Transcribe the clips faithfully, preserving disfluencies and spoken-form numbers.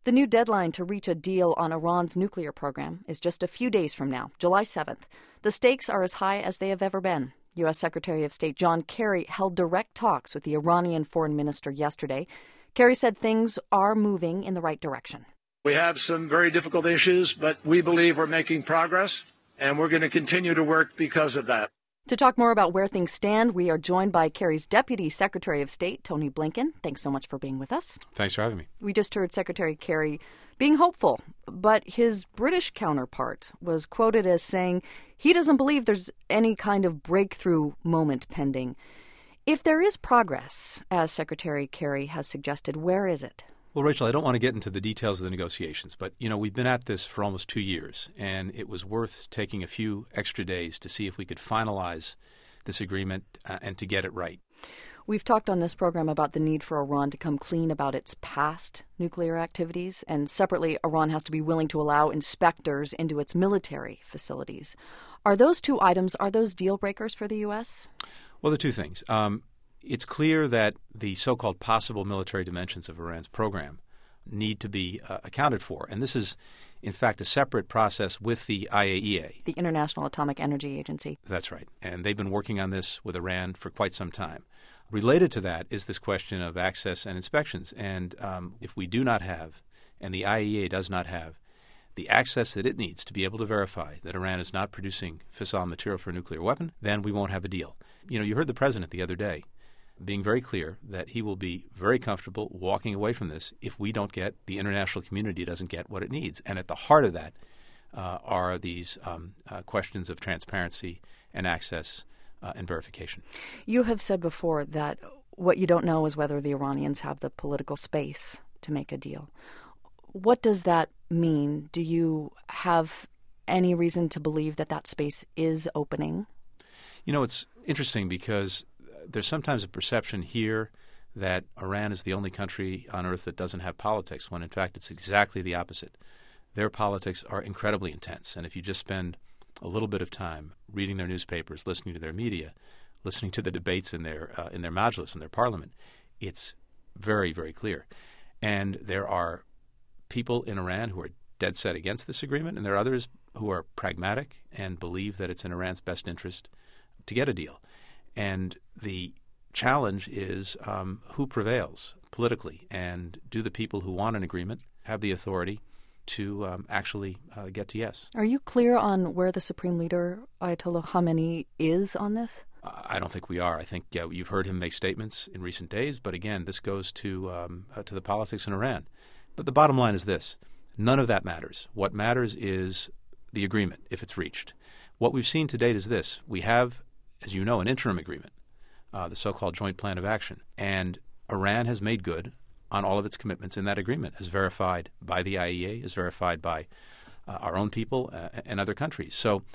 The new deadline to reach a deal on Iran's nuclear program is just a few days from now, July seventh. The stakes are as high as they have ever been. U S. Secretary of State John Kerry held direct talks with the Iranian foreign minister yesterday. Kerry said things are moving in the right direction. We have some very difficult issues, but we believe we're making progress, and we're going to continue to work because of that. To talk more about where things stand, we are joined by Kerry's Deputy Secretary of State, Tony Blinken. Thanks so much for being with us. Thanks for having me. We just heard Secretary Kerry being hopeful, but his British counterpart was quoted as saying he doesn't believe there's any kind of breakthrough moment pending. If there is progress, as Secretary Kerry has suggested, where is it? Well, Rachel, I don't want to get into the details of the negotiations, but, you know, we've been at this for almost two years, and it was worth taking a few extra days to see if we could finalize this agreement uh, and to get it right. We've talked on this program about the need for Iran to come clean about its past nuclear activities, and separately, Iran has to be willing to allow inspectors into its military facilities. Are those two items, are those deal breakers for the U S? Well, the two things. Um, It's clear that the so-called possible military dimensions of Iran's program need to be uh, accounted for. And this is, in fact, a separate process with the I A E A. The International Atomic Energy Agency. That's right. And they've been working on this with Iran for quite some time. Related to that is this question of access and inspections. And um, if we do not have, and the I A E A does not have, the access that it needs to be able to verify that Iran is not producing fissile material for a nuclear weapon, then we won't have a deal. You know, you heard the president the other day being very clear that he will be very comfortable walking away from this if we don't get, the international community doesn't get what it needs. And at the heart of that uh, are these um, uh, questions of transparency and access uh, and verification. You have said before that what you don't know is whether the Iranians have the political space to make a deal. What does that mean? Do you have any reason to believe that that space is opening? You know, it's interesting because there's sometimes a perception here that Iran is the only country on earth that doesn't have politics, when in fact it's exactly the opposite. Their politics are incredibly intense, and if you just spend a little bit of time reading their newspapers, listening to their media, listening to the debates in their uh, in their majlis, in their parliament, it's very, very clear. And there are people in Iran who are dead set against this agreement, and there are others who are pragmatic and believe that it's in Iran's best interest to get a deal. And the challenge is um, who prevails politically, and do the people who want an agreement have the authority to um, actually uh, get to yes? Are you clear on where the Supreme Leader, Ayatollah Khamenei, is on this? I don't think we are. I think uh, you've heard him make statements in recent days, but again, this goes to um, uh, to the politics in Iran. But the bottom line is this. None of that matters. What matters is the agreement, if it's reached. What we've seen to date is this. We have, as you know, an interim agreement, uh, the so-called Joint Plan of Action. And Iran has made good on all of its commitments in that agreement, as verified by the I A E A, as verified by uh, our own people uh, and other countries. So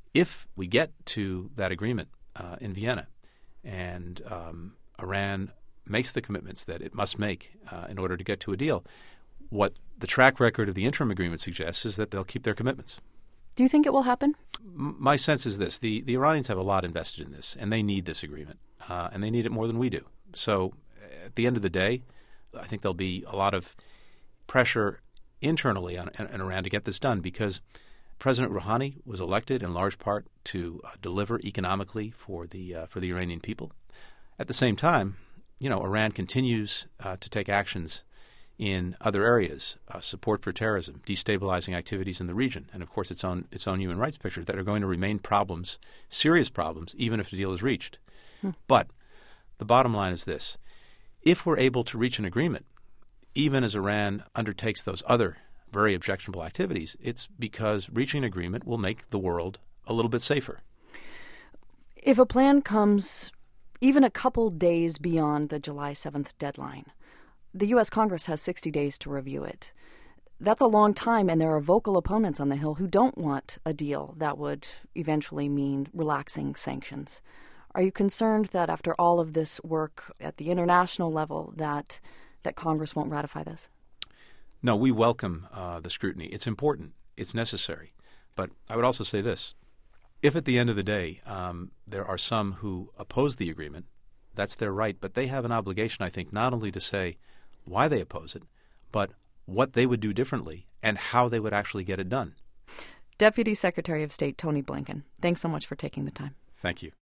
if we get to that agreement uh, in Vienna and um, Iran makes the commitments that it must make uh, in order to get to a deal, what the track record of the interim agreement suggests is that they'll keep their commitments. Do you think it will happen? My sense is this. The, the Iranians have a lot invested in this, and they need this agreement, uh, and they need it more than we do. So at the end of the day, I think there'll be a lot of pressure internally on, on Iran to get this done, because President Rouhani was elected in large part to uh, deliver economically for the uh, for the Iranian people. At the same time, you know, Iran continues uh, to take actions in other areas, uh, support for terrorism, destabilizing activities in the region, and of course its own its own human rights picture that are going to remain problems, serious problems, even if the deal is reached. Hmm. But the bottom line is this. If we're able to reach an agreement, even as Iran undertakes those other very objectionable activities, it's because reaching an agreement will make the world a little bit safer. If a plan comes even a couple days beyond the July seventh deadline, the U S. Congress has sixty days to review it. That's a long time, and there are vocal opponents on the Hill who don't want a deal that would eventually mean relaxing sanctions. Are you concerned that after all of this work at the international level that that Congress won't ratify this? No, we welcome uh, the scrutiny. It's important. It's necessary. But I would also say this. If at the end of the day um, there are some who oppose the agreement, that's their right. But they have an obligation, I think, not only to say why they oppose it, but what they would do differently and how they would actually get it done. Deputy Secretary of State Tony Blinken, thanks so much for taking the time. Thank you.